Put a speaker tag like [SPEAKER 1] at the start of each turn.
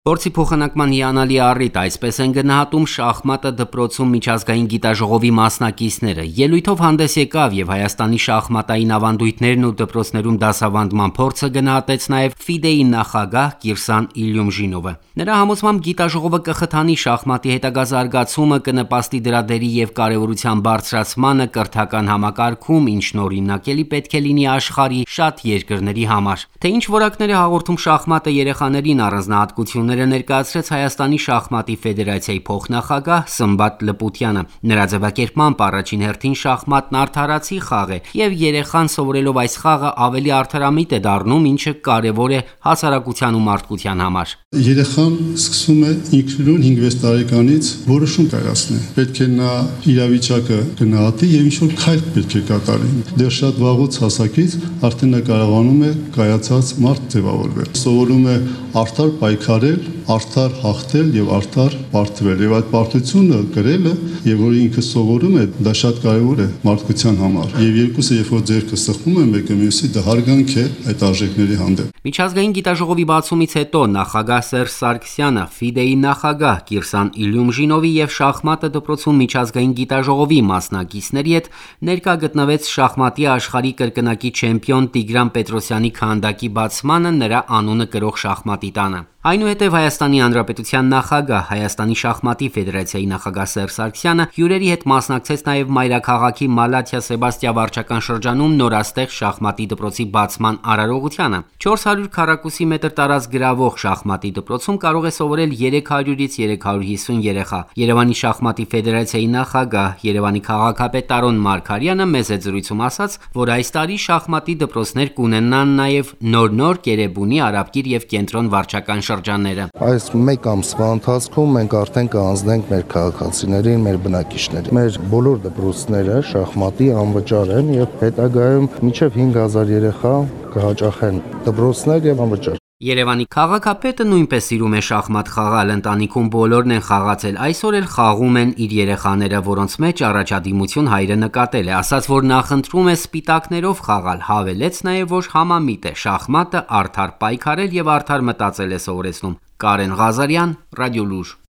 [SPEAKER 1] Փորձի փոխանակման հիանալի առիթ, այսպես են գնահատում շախմատը դպրոցում միջազգային գիտաժողովի մասնակիցները։ Ելույթով հանդես եկավ եւ Հայաստանի շախմատային ավանդույթներն ու դպրոցներում դասավանդման փորձը գնահատեց նաեւ ՖԻԴԵ-ի նախագահ Կիրսան Իլյումժինովը։ Նրա համոզմամբ գիտաժողովը կխթանի շախմատի հետագա զարգացումը, կնպաստի դրա դերի եւ կարեւորության բարձրացմանը կրթական համակարգում, ինչն օրինակելի պետք է լինի աշխարհի շատ երկրների համար։ Թե ինչ որակներ է հաղորդում շախմատը երեխաներին, առանձնահատկությունները ներկայացրեց Հայաստանի շախմատի ֆեդերացիայի փոխնախագահ Սմբատ Լպուտյանը։ Նրա ձևակերպմամբ առաջին հերթին շախմատն արդարացի խաղ է եւ երեխան սովորելով այս խաղը ավելի արդարամիտ է դառնում, ինչը կարեւոր է հասարակության ու մարդկության համար։
[SPEAKER 2] Երեխան սկսում է ինքնուրույն 5-6 տարեկանից որոշում կայացնել։ Պետք է նա իրավիճակը գնահատի եւ ինչ-որ քայլ պետք է կատարի։ Դեռ շատ վաղուց հասակից արդեն նա կարողանում է կայացած մարդ ձևավորվել։ Սովորում է արդար պայքարել, արդար հաղթել եւ արդար պարտվել։ Եվ այդ պարտությունը գրելը եւ որ ինքը սովորում է, դա շատ կարեւոր է մարդկության համար։ Եվ երկուսը երբ որ ձեռքը սխվում են մեկը մյուսի, դա հարգանք է այդ արժեքների հանդեպ։
[SPEAKER 1] Միջազգային գիտաժողովի բացումից հետո նախագահ Սերժ Սարգսյանը, ՖԻԴԵ-ի նախագահ Կիրսան Իլյումժինովի եւ շախմատը դպրոցում միջազգային գիտաժողովի մասնակիցների հետ ներկա գտնվեց շախմատի աշխարհի կրկնակի չեմպիոն Տիգրան Պետրոսյանի քանդակի բացմանը նրա անունը կրող շախմատի տանը։ Այնուհետև Հայաստանի Հանրապետության նախագահ, Հայաստանի շախմատի ֆեդերացիայի նախագահ Սերժ Սարգսյանը հյուրերի հետ մասնակցեց նաև մայրաքաղաքի Մալաթիա Սեբաստիա վարչական շրջանում նորաստեղծ շախմատի դպրոցի բացման արարողությանը։ 400 քառակուսի մետր տարածք գրավող շախմատի դպրոցում կարող է սովորել 300-ից 350 երեխա։ Երևանի շախմատի ֆեդերացիայի նախագահ, Երևանի քաղաքապետ Տարոն Մարգարյանը մեծ զրույցում ասաց, որ այս տարի շախմատի դպրոցներ կունենան նաև նոր Կերեբունի, Արաբկիր եւ Կենտրոն վարչական շրջանները։
[SPEAKER 3] Այս մեկ ամսվա ընթացքում մենք արդեն կհանձնենք մեր քաղաքացիներին, մեր բնակիչներին։ Մեր բոլոր դպրոցները շախմատի անվճար են եւ հետագայում մինչեւ 5000 երեխա կհաճախեն դպրոցներ եւ անվճար։
[SPEAKER 1] Երևանի քաղաքապետը նույնպես սիրում է շախմատ խաղալ, ընտանիքում բոլորն են խաղացել, այսօր էլ խաղում են իր երեխաները, որոնց մեջ առաջադիմություն հայրը նկատել է, ասաց, որ նախընտրում է սպիտակներով խաղալ, հավելեց նաև, որ համամիտ է, շախմատը արդար պայքարել եւ արդար մտածել է սովորեցնում։ Կարեն Ղազարյան, Ռադիոլուր։